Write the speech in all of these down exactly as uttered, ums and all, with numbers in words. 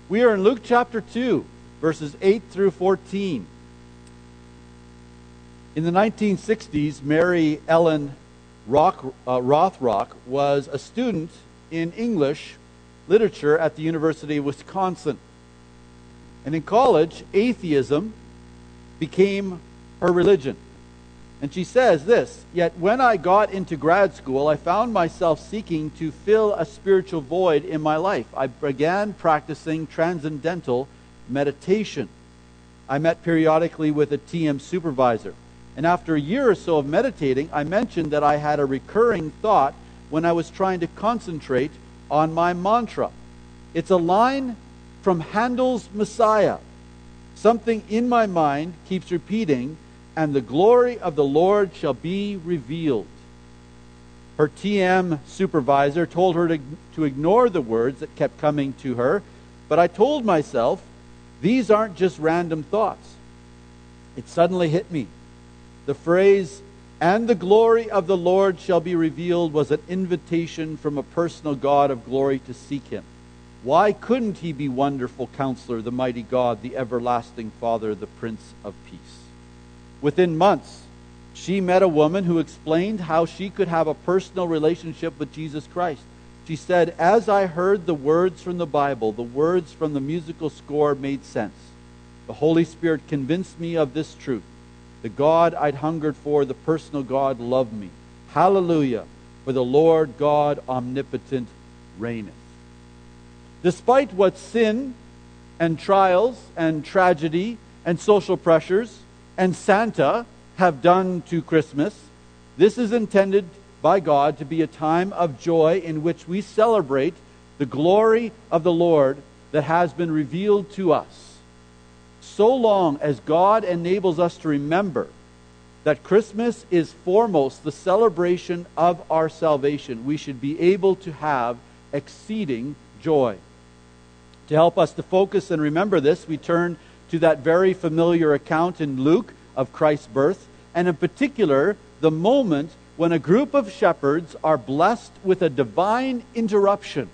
We are in Luke chapter two, verses eight through fourteen. In the nineteen sixties, Mary Ellen Rock, uh, Rothrock was a student in English literature at the University of Wisconsin. And in college, atheism became her religion. And she says this, "Yet when I got into grad school, I found myself seeking to fill a spiritual void in my life. I began practicing transcendental meditation. I met periodically with a T M supervisor. And after a year or so of meditating, I mentioned that I had a recurring thought when I was trying to concentrate on my mantra. It's a line from Handel's Messiah. Something in my mind keeps repeating, and the glory of the Lord shall be revealed." Her T M supervisor told her to, to ignore the words that kept coming to her, but I told myself, these aren't just random thoughts. It suddenly hit me. The phrase, "and the glory of the Lord shall be revealed," was an invitation from a personal God of glory to seek Him. Why couldn't He be Wonderful Counselor, the Mighty God, the Everlasting Father, the Prince of Peace? Within months, she met a woman who explained how she could have a personal relationship with Jesus Christ. She said, "As I heard the words from the Bible, the words from the musical score made sense. The Holy Spirit convinced me of this truth. The God I'd hungered for, the personal God, loved me. Hallelujah, for the Lord God omnipotent reigneth." Despite what sin and trials and tragedy and social pressures and Santa have done to Christmas, this is intended by God to be a time of joy in which we celebrate the glory of the Lord that has been revealed to us. So long as God enables us to remember that Christmas is foremost the celebration of our salvation, we should be able to have exceeding joy. To help us to focus and remember this, we turn to that very familiar account in Luke of Christ's birth, and in particular, the moment when a group of shepherds are blessed with a divine interruption.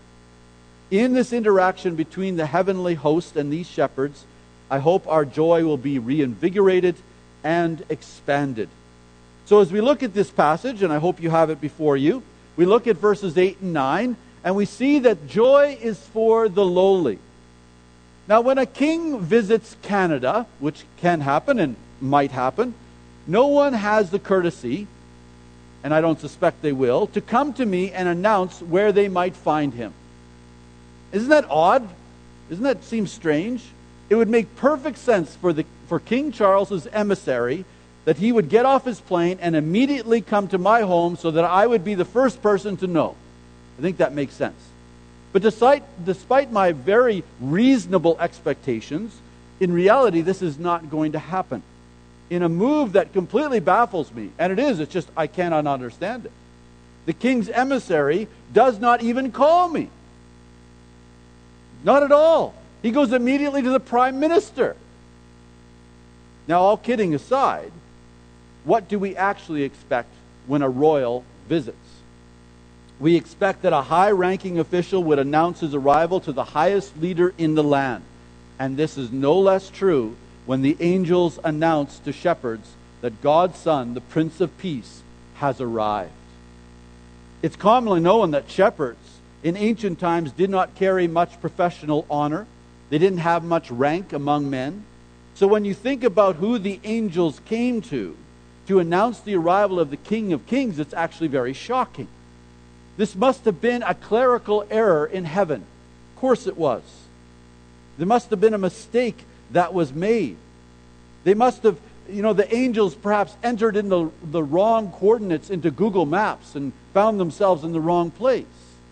In this interaction between the heavenly host and these shepherds, I hope our joy will be reinvigorated and expanded. So as we look at this passage, and I hope you have it before you, we look at verses eight and nine, and we see that joy is for the lowly. Now, when a king visits Canada, which can happen and might happen, no one has the courtesy, and I don't suspect they will, to come to me and announce where they might find him. Isn't that odd? Doesn't that seem strange? It would make perfect sense for the for King Charles's emissary that he would get off his plane and immediately come to my home so that I would be the first person to know. I think that makes sense. But despite, despite my very reasonable expectations, in reality, this is not going to happen. In a move that completely baffles me, and it is, it's just I cannot understand it. The king's emissary does not even call me. Not at all. He goes immediately to the prime minister. Now, all kidding aside, what do we actually expect when a royal visits? We expect that a high-ranking official would announce his arrival to the highest leader in the land. And this is no less true when the angels announce to shepherds that God's Son, the Prince of Peace, has arrived. It's commonly known that shepherds in ancient times did not carry much professional honor. They didn't have much rank among men. So when you think about who the angels came to, to announce the arrival of the King of Kings, it's actually very shocking. This must have been a clerical error in heaven. Of course it was. There must have been a mistake that was made. They must have, you know, the angels perhaps entered in the, the wrong coordinates into Google Maps and found themselves in the wrong place.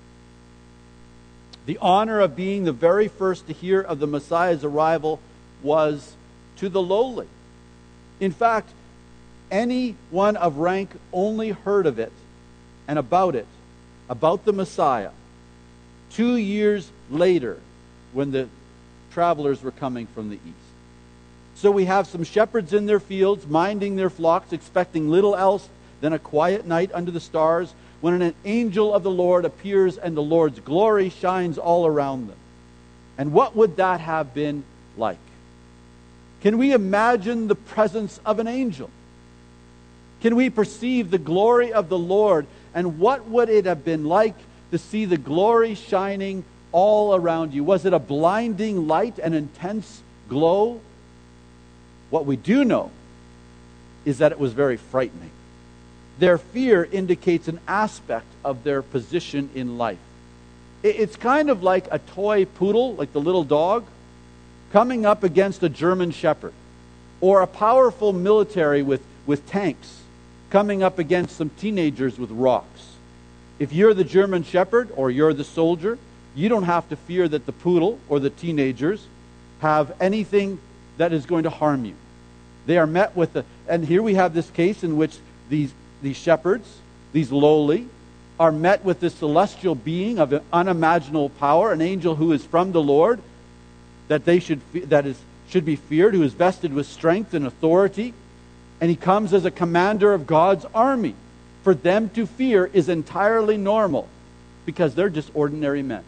The honor of being the very first to hear of the Messiah's arrival was to the lowly. In fact, anyone of rank only heard of it and about it, about the Messiah, two years later when the travelers were coming from the east. So we have some shepherds in their fields, minding their flocks, expecting little else than a quiet night under the stars, when an angel of the Lord appears and the Lord's glory shines all around them. And what would that have been like? Can we imagine the presence of an angel? Can we perceive the glory of the Lord? And what would it have been like to see the glory shining all around you? Was it a blinding light, an intense glow? What we do know is that it was very frightening. Their fear indicates an aspect of their position in life. It's kind of like a toy poodle, like the little dog, coming up against a German shepherd, or a powerful military with, with tanks coming up against some teenagers with rocks. If you're the German shepherd or you're the soldier, you don't have to fear that the poodle or the teenagers have anything that is going to harm you. They are met with the, and here we have this case in which these, these shepherds, these lowly, are met with this celestial being of an unimaginable power, an angel who is from the Lord, that they should that is should be feared, who is vested with strength and authority, and he comes as a commander of God's army. For them to fear is entirely normal, because they're just ordinary men.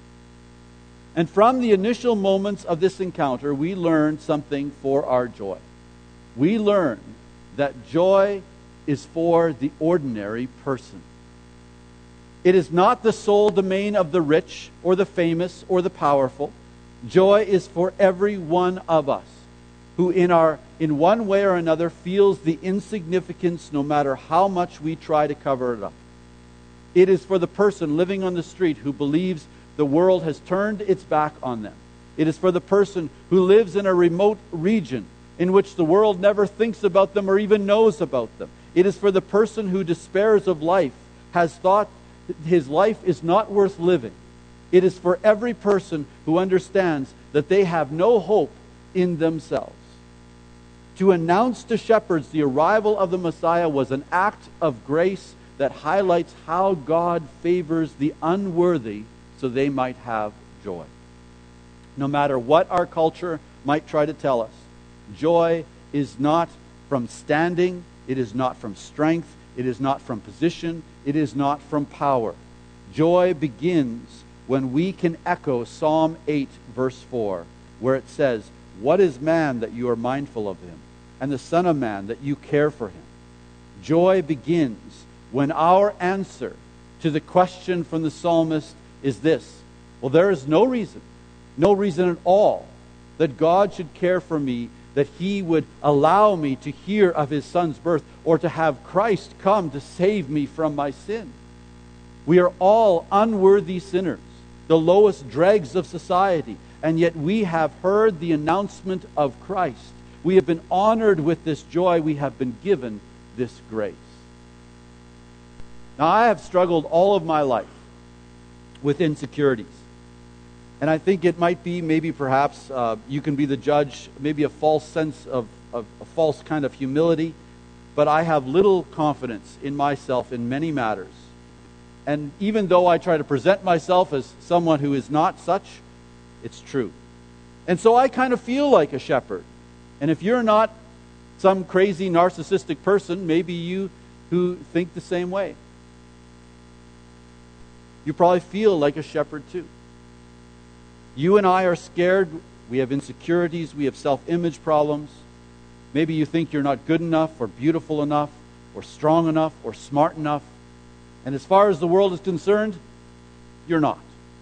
And from the initial moments of this encounter, we learn something for our joy. We learn that joy is for the ordinary person. It is not the sole domain of the rich or the famous or the powerful. Joy is for every one of us who in our in one way or another feels the insignificance no matter how much we try to cover it up. It is for the person living on the street who believes the world has turned its back on them. It is for the person who lives in a remote region in which the world never thinks about them or even knows about them. It is for the person who despairs of life, has thought his life is not worth living. It is for every person who understands that they have no hope in themselves. To announce to shepherds the arrival of the Messiah was an act of grace that highlights how God favors the unworthy so they might have joy. No matter what our culture might try to tell us, joy is not from standing, it is not from strength, it is not from position, it is not from power. Joy begins when we can echo Psalm eight, verse four, where it says, "What is man that you are mindful of him, and the Son of Man that you care for him?" Joy begins when our answer to the question from the psalmist is this: well, there is no reason, no reason at all that God should care for me, that he would allow me to hear of his Son's birth, or to have Christ come to save me from my sin. We are all unworthy sinners, the lowest dregs of society, and yet we have heard the announcement of Christ. We have been honored with this joy. We have been given this grace. Now, I have struggled all of my life with insecurities. And I think it might be, maybe perhaps, uh, you can be the judge, maybe a false sense of, of a false kind of humility. But I have little confidence in myself in many matters. And even though I try to present myself as someone who is not such, it's true. And so I kind of feel like a shepherd. And if you're not some crazy narcissistic person, maybe you who think the same way, you probably feel like a shepherd too. You and I are scared. We have insecurities. We have self-image problems. Maybe you think you're not good enough or beautiful enough or strong enough or smart enough. And as far as the world is concerned, you're not.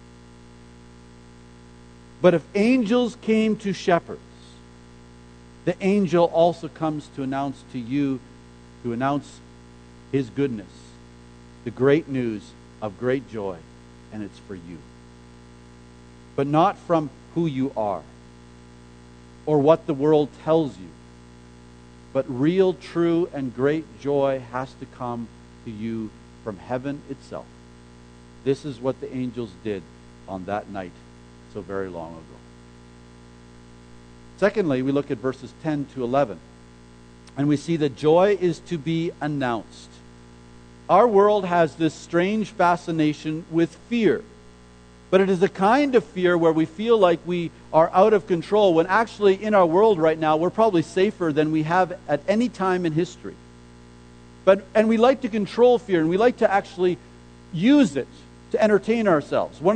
But if angels came to shepherds, the angel also comes to announce to you, to announce his goodness, the great news of great joy, and it's for you. But not from who you are or what the world tells you. But real, true, and great joy has to come to you from heaven itself. This is what the angels did on that night so very long ago. Secondly, we look at verses ten to eleven. And we see that joy is to be announced. Our world has this strange fascination with fear. But it is a kind of fear where we feel like we are out of control, when actually in our world right now we're probably safer than we have at any time in history. But and we like to control fear, and we like to actually use it to entertain ourselves. One of the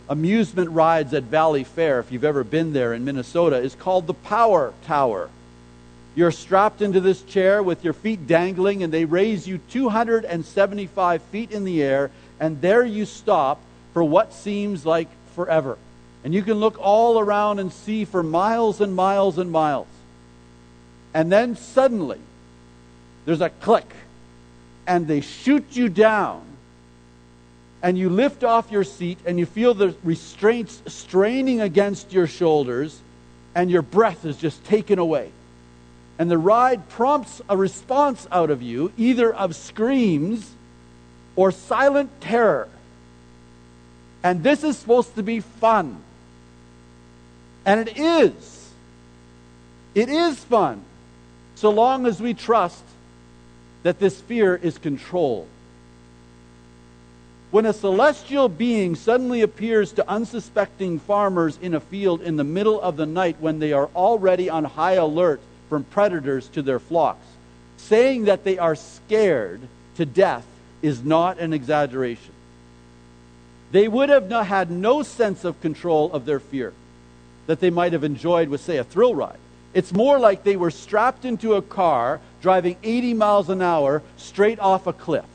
amusement rides at Valley Fair, if you've ever been there in Minnesota, is called the Power Tower. You're strapped into this chair with your feet dangling, and they raise you two hundred seventy-five feet in the air, and there you stop for what seems like forever. And you can look all around and see for miles and miles and miles. And then suddenly, there's a click, and they shoot you down, and you lift off your seat, and you feel the restraints straining against your shoulders, and your breath is just taken away. And the ride prompts a response out of you, either of screams or silent terror. And this is supposed to be fun. And it is. It is fun, so long as we trust that this fear is controlled. When a celestial being suddenly appears to unsuspecting farmers in a field in the middle of the night when they are already on high alert from predators to their flocks, saying that they are scared to death is not an exaggeration. They would have not had no sense of control of their fear that they might have enjoyed with, say, a thrill ride. It's more like they were strapped into a car driving eighty miles an hour straight off a cliff.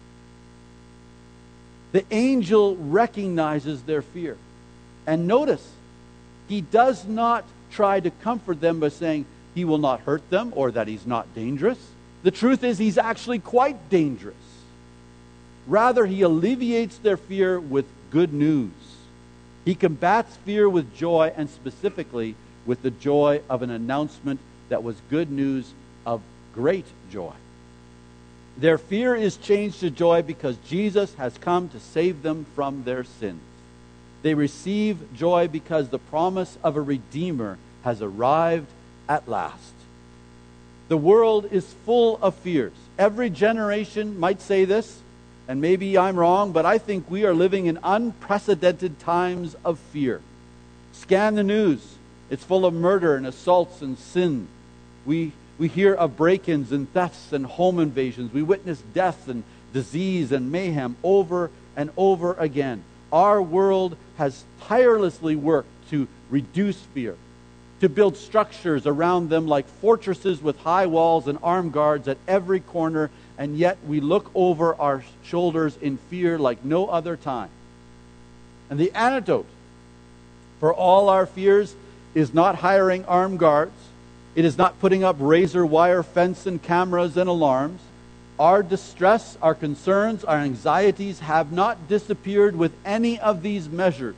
The angel recognizes their fear. And notice, he does not try to comfort them by saying he will not hurt them or that he's not dangerous. The truth is, he's actually quite dangerous. Rather, he alleviates their fear with good news. He combats fear with joy, and specifically with the joy of an announcement that was good news of great joy. Their fear is changed to joy because Jesus has come to save them from their sins. They receive joy because the promise of a Redeemer has arrived at last. The world is full of fears. Every generation might say this, and maybe I'm wrong, but I think we are living in unprecedented times of fear. Scan the news. It's full of murder and assaults and sin. We, we hear of break-ins and thefts and home invasions. We witness death and disease and mayhem over and over again. Our world has tirelessly worked to reduce fear, to build structures around them like fortresses with high walls and armed guards at every corner, and yet we look over our shoulders in fear like no other time. And the antidote for all our fears is not hiring armed guards. It is not putting up razor wire fence and cameras and alarms. Our distress, our concerns, our anxieties have not disappeared with any of these measures.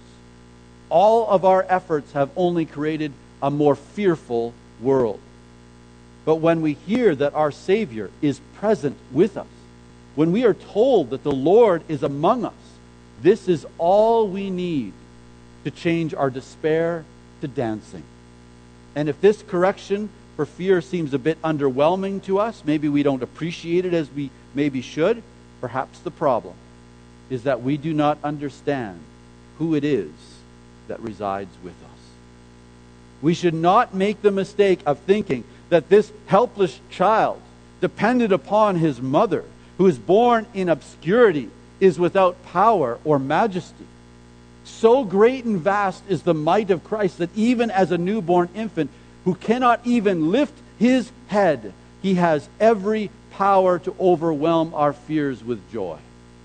All of our efforts have only created a more fearful world. But when we hear that our Savior is present with us, when we are told that the Lord is among us, this is all we need to change our despair to dancing. And if this correction for fear seems a bit underwhelming to us, maybe we don't appreciate it as we maybe should, perhaps the problem is that we do not understand who it is that resides with us. We should not make the mistake of thinking that this helpless child, dependent upon his mother, who is born in obscurity, is without power or majesty. So great and vast is the might of Christ that even as a newborn infant who cannot even lift his head, he has every power to overwhelm our fears with joy.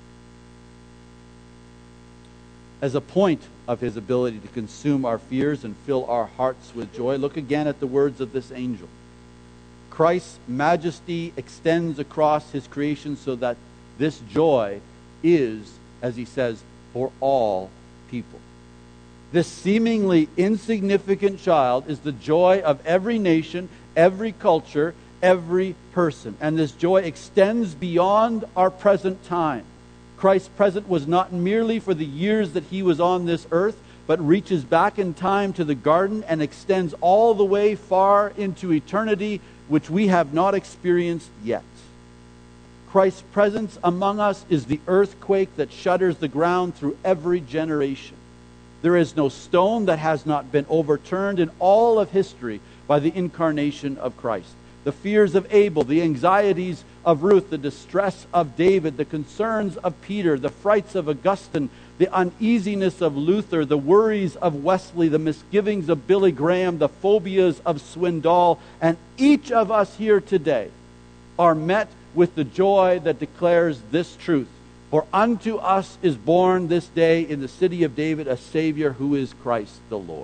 As a point of his ability to consume our fears and fill our hearts with joy, look again at the words of this angel. Christ's majesty extends across his creation so that this joy is, as he says, for all people. This seemingly insignificant child is the joy of every nation, every culture, every person. And this joy extends beyond our present time. Christ's present was not merely for the years that he was on this earth, but reaches back in time to the garden and extends all the way far into eternity, which we have not experienced yet. Christ's presence among us is the earthquake that shudders the ground through every generation. There is no stone that has not been overturned in all of history by the incarnation of Christ. The fears of Abel, the anxieties of Ruth, the distress of David, the concerns of Peter, the frights of Augustine, the uneasiness of Luther, the worries of Wesley, the misgivings of Billy Graham, the phobias of Swindoll, and each of us here today are met with the joy that declares this truth. For unto us is born this day in the city of David a Savior who is Christ the Lord.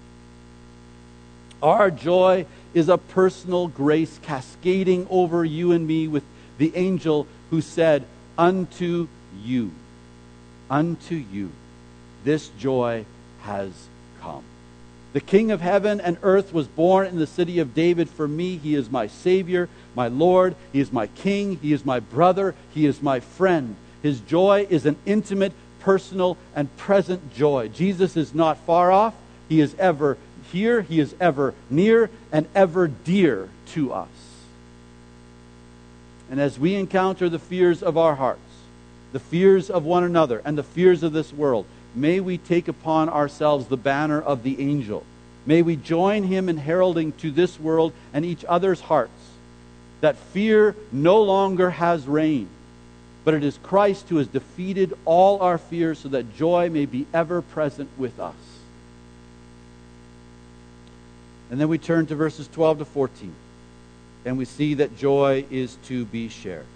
Our joy is a personal grace cascading over you and me with the angel who said, unto you, unto you, this joy has come. The King of heaven and earth was born in the city of David for me. He is my Savior, my Lord. He is my King. He is my brother. He is my friend. His joy is an intimate, personal, and present joy. Jesus is not far off. He is ever here. He is ever near and ever dear to us. And as we encounter the fears of our hearts, the fears of one another, and the fears of this world, may we take upon ourselves the banner of the angel. May we join him in heralding to this world and each other's hearts that fear no longer has reign, but it is Christ who has defeated all our fears so that joy may be ever present with us. And then we turn to verses twelve to fourteen, and we see that joy is to be shared.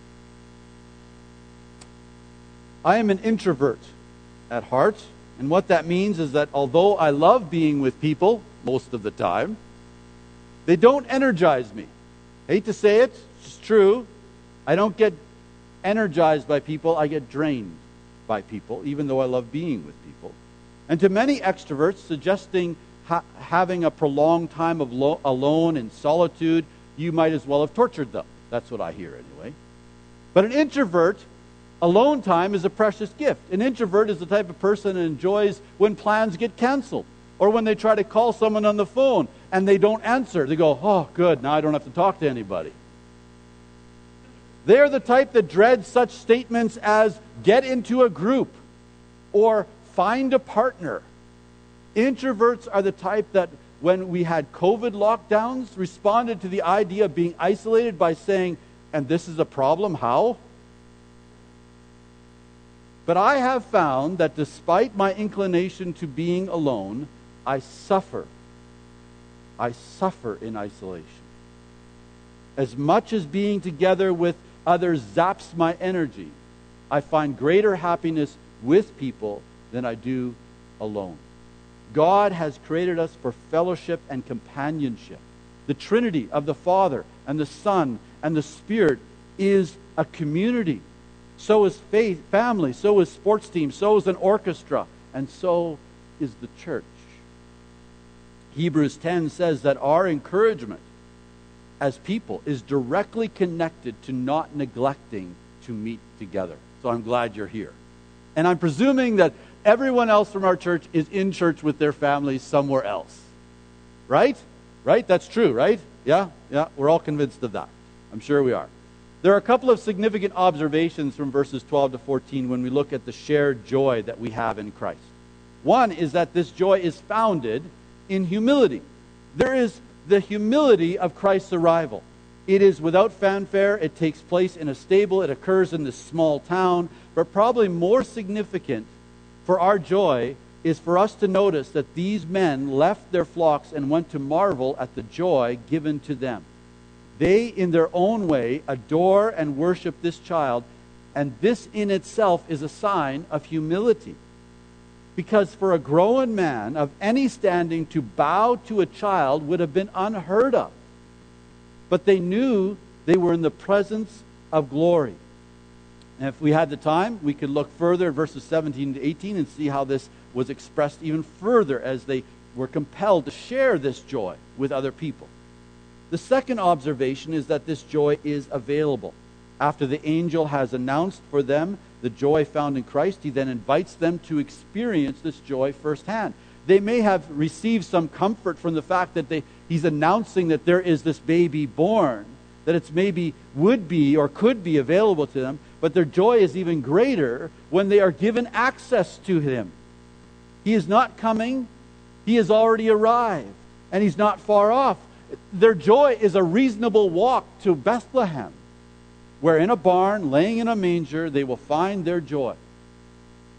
I am an introvert at heart, and what that means is that although I love being with people most of the time, they don't energize me. I hate to say it, it's true. I don't get energized by people, I get drained by people, even though I love being with people. And to many extroverts, suggesting ha- having a prolonged time of lo- alone in solitude, you might as well have tortured them. That's what I hear anyway. But an introvert, alone time is a precious gift. An introvert is the type of person that enjoys when plans get canceled, or when they try to call someone on the phone and they don't answer. They go, oh, good, now I don't have to talk to anybody. They're the type that dreads such statements as get into a group or find a partner. Introverts are the type that when we had COVID lockdowns responded to the idea of being isolated by saying, and this is a problem, how? But I have found that despite my inclination to being alone, I suffer. I suffer in isolation. As much as being together with others zaps my energy, I find greater happiness with people than I do alone. God has created us for fellowship and companionship. The Trinity of the Father and the Son and the Spirit is a community. So is faith, family, so is sports teams, so is an orchestra, and so is the church. Hebrews ten says that our encouragement as people is directly connected to not neglecting to meet together. So I'm glad you're here. And I'm presuming that everyone else from our church is in church with their families somewhere else. Right? Right? That's true, right? Yeah? Yeah, we're all convinced of that. I'm sure we are. There are a couple of significant observations from verses twelve to fourteen when we look at the shared joy that we have in Christ. One is that this joy is founded in humility. There is the humility of Christ's arrival. It is without fanfare. It takes place in a stable. It occurs in this small town. But probably more significant for our joy is for us to notice that these men left their flocks and went to marvel at the joy given to them. They, in their own way, adore and worship this child, and this in itself is a sign of humility. Because for a grown man of any standing to bow to a child would have been unheard of. But they knew they were in the presence of glory. And if we had the time, we could look further at verses seventeen to eighteen and see how this was expressed even further as they were compelled to share this joy with other people. The second observation is that this joy is available. After the angel has announced for them the joy found in Christ, he then invites them to experience this joy firsthand. They may have received some comfort from the fact that they, he's announcing that there is this baby born, that it's maybe would be or could be available to them, but their joy is even greater when they are given access to him. He is not coming, he has already arrived, and he's not far off. Their joy is a reasonable walk to Bethlehem, where in a barn, laying in a manger, they will find their joy.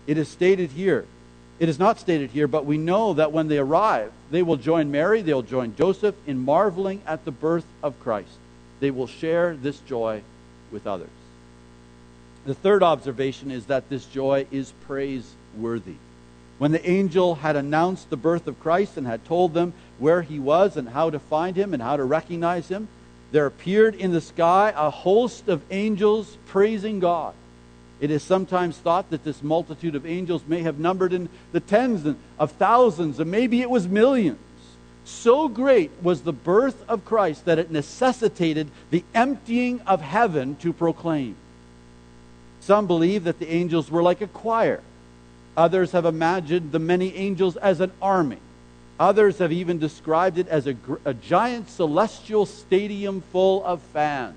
It is stated here. It is not stated here, but we know that when they arrive, they will join Mary, they will join Joseph in marveling at the birth of Christ. They will share this joy with others. The third observation is that this joy is praiseworthy. When the angel had announced the birth of Christ and had told them where he was and how to find him and how to recognize him, there appeared in the sky a host of angels praising God. It is sometimes thought that this multitude of angels may have numbered in the tens of thousands, and maybe it was millions. So great was the birth of Christ that it necessitated the emptying of heaven to proclaim. Some believe that the angels were like a choir. Others have imagined the many angels as an army. Others have even described it as a, a giant celestial stadium full of fans.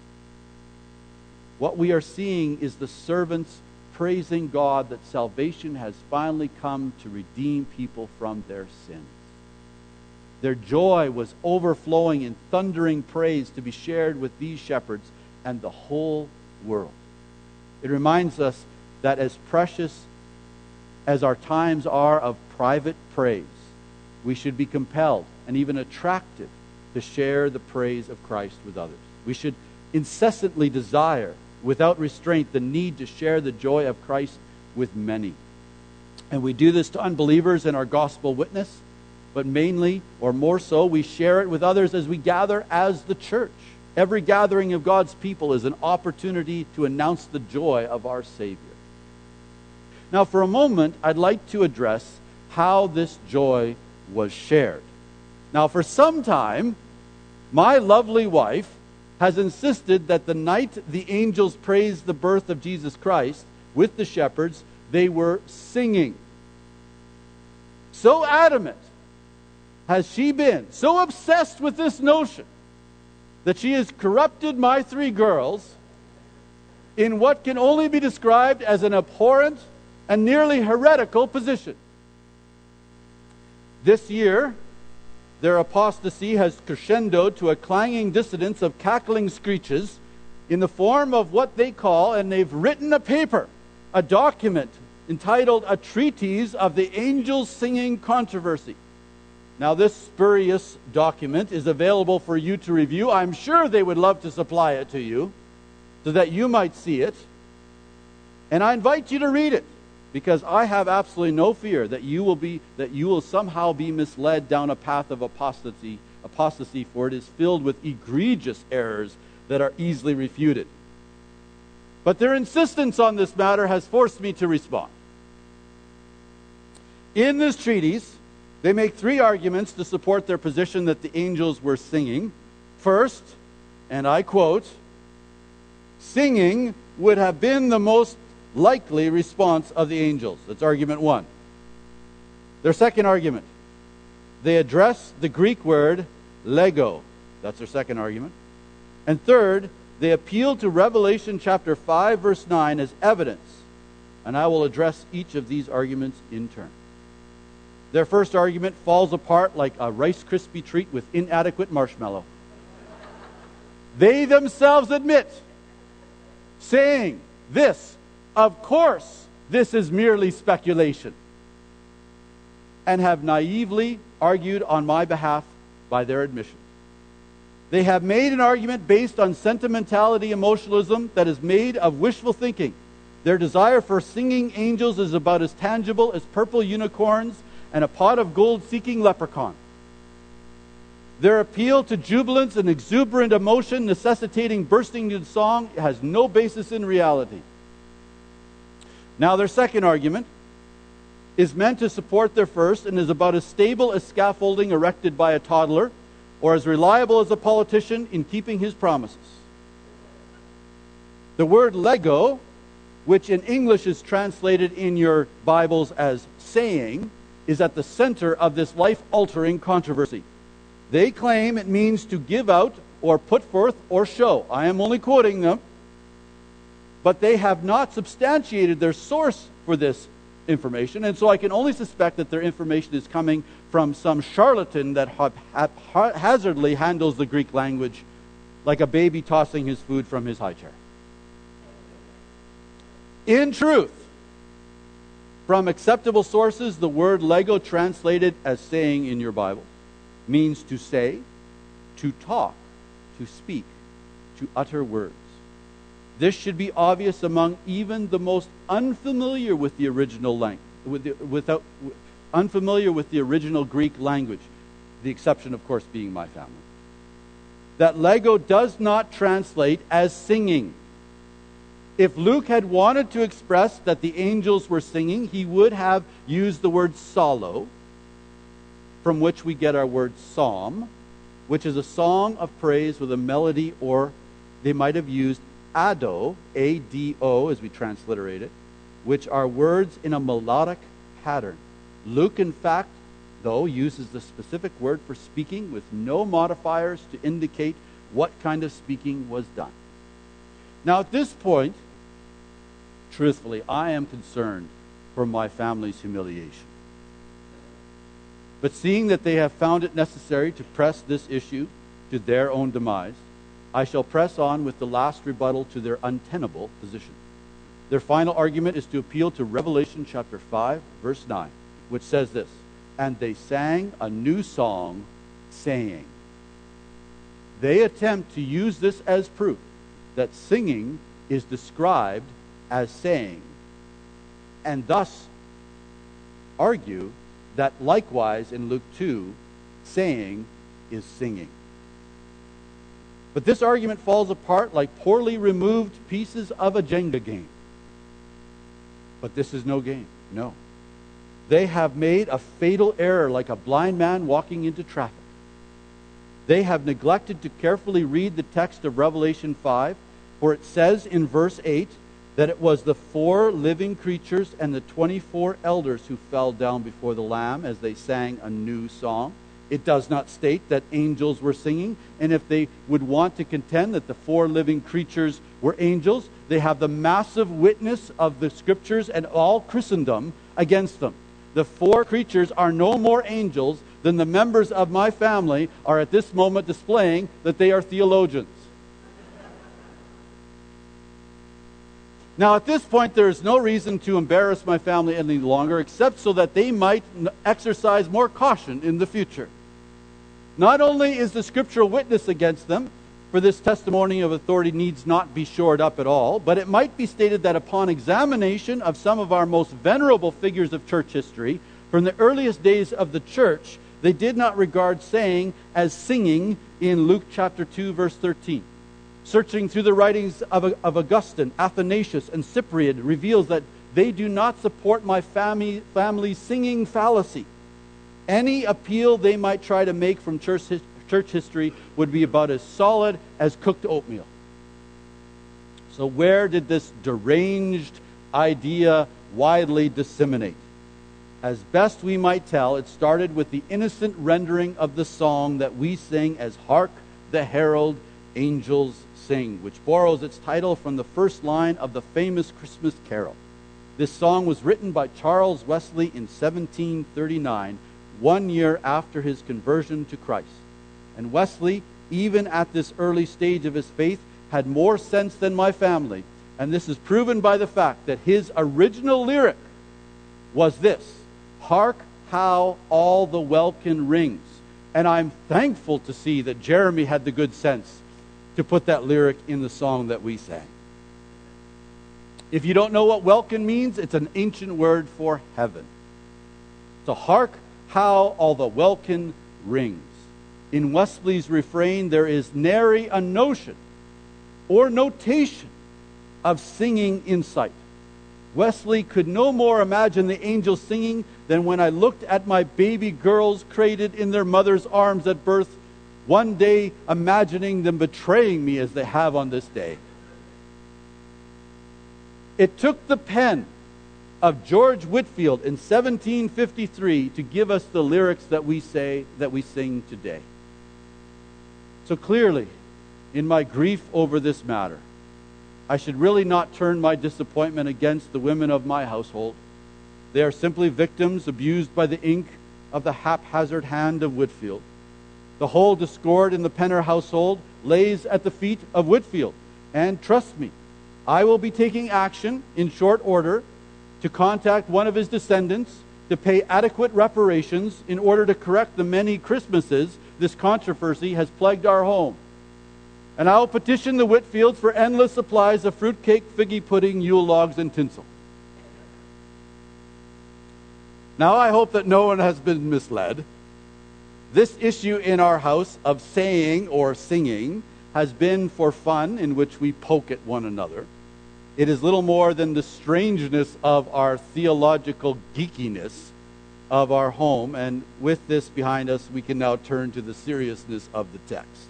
What we are seeing is the servants praising God that salvation has finally come to redeem people from their sins. Their joy was overflowing in thundering praise to be shared with these shepherds and the whole world. It reminds us that as precious as our times are of private praise, we should be compelled and even attracted to share the praise of Christ with others. We should incessantly desire, without restraint, the need to share the joy of Christ with many. And we do this to unbelievers in our gospel witness, but mainly, or more so, we share it with others as we gather as the church. Every gathering of God's people is an opportunity to announce the joy of our Savior. Now, for a moment, I'd like to address how this joy was shared. Now, for some time, my lovely wife has insisted that the night the angels praised the birth of Jesus Christ with the shepherds, they were singing. So adamant has she been, so obsessed with this notion, that she has corrupted my three girls in what can only be described as an abhorrent and nearly heretical position. This year, their apostasy has crescendoed to a clanging dissonance of cackling screeches in the form of what they call, and they've written a paper, a document entitled A Treatise of the Angels Singing Controversy. Now, this spurious document is available for you to review. I'm sure they would love to supply it to you so that you might see it. And I invite you to read it, because I have absolutely no fear that you will be that you will somehow be misled down a path of apostasy, apostasy, for it is filled with egregious errors that are easily refuted. But their insistence on this matter has forced me to respond. In this treatise, they make three arguments to support their position that the angels were singing. First, and I quote, singing would have been the most likely response of the angels. That's argument one. Their second argument, they address the Greek word lego. That's their second argument. And third, they appeal to Revelation chapter five, verse nine as evidence. And I will address each of these arguments in turn. Their first argument falls apart like a Rice Krispie treat with inadequate marshmallow. They themselves admit, saying this, of course, this is merely speculation, and have naively argued on my behalf by their admission. They have made an argument based on sentimentality, emotionalism that is made of wishful thinking. Their desire for singing angels is about as tangible as purple unicorns and a pot of gold-seeking leprechaun. Their appeal to jubilance and exuberant emotion necessitating bursting into song has no basis in reality. Now, their second argument is meant to support their first and is about as stable as scaffolding erected by a toddler or as reliable as a politician in keeping his promises. The word lego, which in English is translated in your Bibles as saying, is at the center of this life-altering controversy. They claim it means to give out or put forth or show. I am only quoting them. But they have not substantiated their source for this information, and so I can only suspect that their information is coming from some charlatan that haphazardly handles the Greek language like a baby tossing his food from his high chair. In truth, From acceptable sources, the word lego, translated as saying in your Bible, means to say, to talk, to speak, to utter words. This should be obvious among even the most unfamiliar with the original language, with the, without, unfamiliar with the original Greek language, the exception, of course, being my family. That lego does not translate as singing. If Luke had wanted to express that the angels were singing, he would have used the word psallo, from which we get our word psalm, which is a song of praise with a melody, or they might have used ado, A D O, as we transliterate it, which are words in a melodic pattern. Luke, in fact, though, uses the specific word for speaking with no modifiers to indicate what kind of speaking was done. Now, at this point, truthfully, I am concerned for my family's humiliation. But seeing that they have found it necessary to press this issue to their own demise, I shall press on with the last rebuttal to their untenable position. Their final argument is to appeal to Revelation chapter five, verse nine, which says this, "And they sang a new song, saying." They attempt to use this as proof that singing is described as saying, and thus argue that likewise in Luke two, saying is singing. But this argument falls apart like poorly removed pieces of a Jenga game. But this is no game, no. They have made a fatal error like a blind man walking into traffic. They have neglected to carefully read the text of Revelation five, for it says in verse eight that it was the four living creatures and the twenty-four elders who fell down before the Lamb as they sang a new song. It does not state that angels were singing, and if they would want to contend that the four living creatures were angels, they have the massive witness of the Scriptures and all Christendom against them. The four creatures are no more angels than the members of my family are at this moment displaying that they are theologians. Now, at this point, there is no reason to embarrass my family any longer, except so that they might exercise more caution in the future. Not only is the scriptural witness against them, for this testimony of authority needs not be shored up at all, but it might be stated that upon examination of some of our most venerable figures of church history, from the earliest days of the church, they did not regard saying as singing in Luke chapter two, verse thirteen. Searching through the writings of, of Augustine, Athanasius, and Cyprian reveals that they do not support my family, family's singing fallacy. Any appeal they might try to make from church, church history would be about as solid as cooked oatmeal. So where did this deranged idea widely disseminate? As best we might tell, it started with the innocent rendering of the song that we sing as "Hark the Herald Angels Sing," which borrows its title from the first line of the famous Christmas carol. This song was written by Charles Wesley in seventeen thirty-nine, one year after his conversion to Christ. And Wesley, even at this early stage of his faith, had more sense than my family, and this is proven by the fact that his original lyric was this: "Hark how all the welkin rings." And I'm thankful to see that Jeremy had the good sense to put that lyric in the song that we sang. If you don't know what welkin means, it's an ancient word for heaven. So hark how all the welkin rings. In Wesley's refrain, there is nary a notion or notation of singing in sight. Wesley could no more imagine the angels singing than when I looked at my baby girls cradled in their mother's arms at birth, one day imagining them betraying me as they have on this day. It took the pen of George Whitefield in seventeen fifty-three to give us the lyrics that we say, that we sing today. So clearly, in my grief over this matter, I should really not turn my disappointment against the women of my household. They are simply victims abused by the ink of the haphazard hand of Whitefield. The whole discord in the Penner household lays at the feet of Whitefield. And trust me, I will be taking action in short order to contact one of his descendants to pay adequate reparations in order to correct the many Christmases this controversy has plagued our home. And I will petition the Whitfields for endless supplies of fruitcake, figgy pudding, Yule logs, and tinsel. Now I hope that no one has been misled. This issue in our house of saying or singing has been for fun, in which we poke at one another. It is little more than the strangeness of our theological geekiness of our home, and with this behind us, we can now turn to the seriousness of the text.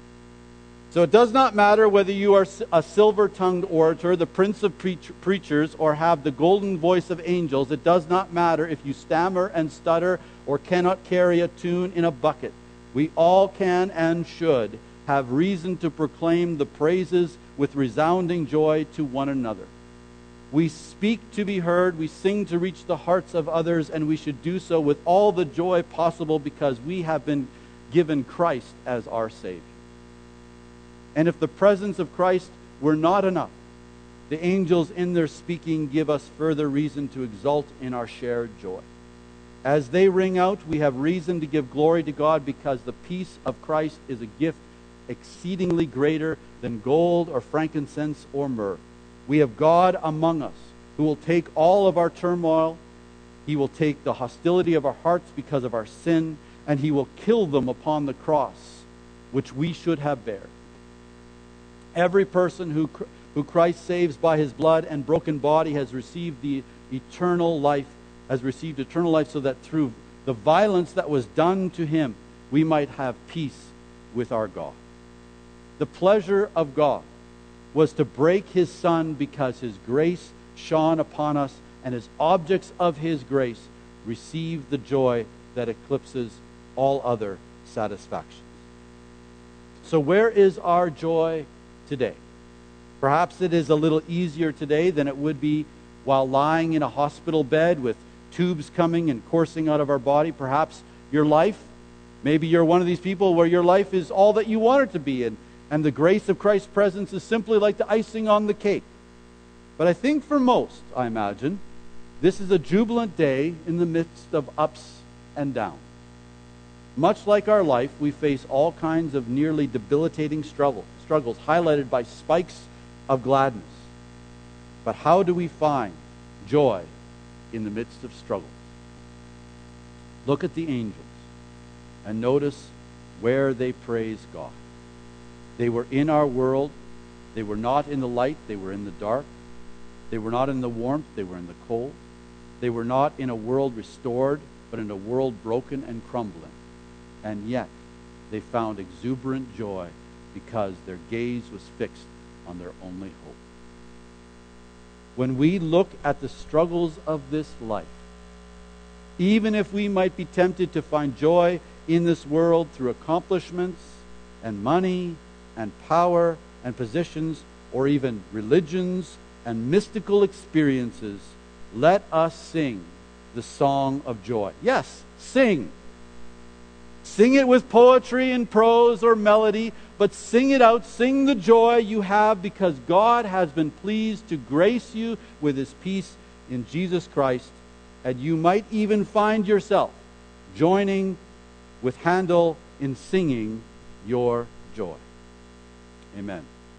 So it does not matter whether you are a silver-tongued orator, the prince of preach- preachers, or have the golden voice of angels. It does not matter if you stammer and stutter or cannot carry a tune in a bucket. We all can and should have reason to proclaim the praises with resounding joy to one another. We speak to be heard, we sing to reach the hearts of others, and we should do so with all the joy possible because we have been given Christ as our Savior. And if the presence of Christ were not enough, the angels in their speaking give us further reason to exult in our shared joy. As they ring out, we have reason to give glory to God because the peace of Christ is a gift exceedingly greater than gold or frankincense or myrrh. We have God among us who will take all of our turmoil. He will take the hostility of our hearts because of our sin, and he will kill them upon the cross, which we should have bared. Every person who, who Christ saves by his blood and broken body has received the eternal life, has received eternal life so that through the violence that was done to him, we might have peace with our God. The pleasure of God was to break his Son because his grace shone upon us, and as objects of his grace receive the joy that eclipses all other satisfactions. So where is our joy today? Perhaps it is a little easier today than it would be while lying in a hospital bed with tubes coming and coursing out of our body. Perhaps your life, maybe you're one of these people where your life is all that you want it to be, and, and the grace of Christ's presence is simply like the icing on the cake. But I think for most, I imagine, this is a jubilant day in the midst of ups and downs. Much like our life, we face all kinds of nearly debilitating struggles, struggles highlighted by spikes of gladness. But how do we find joy in the midst of struggles? Look at the angels and notice where they praise God. They were in our world. They were not in the light. They were in the dark. They were not in the warmth. They were in the cold. They were not in a world restored, but in a world broken and crumbling. And yet, they found exuberant joy because their gaze was fixed on their only hope. When we look at the struggles of this life, even if we might be tempted to find joy in this world through accomplishments and money and power and positions, or even religions and mystical experiences, let us sing the song of joy. Yes, sing. Sing it with poetry and prose or melody, but sing it out. Sing the joy you have because God has been pleased to grace you with his peace in Jesus Christ. And you might even find yourself joining with Handel in singing your joy. Amen.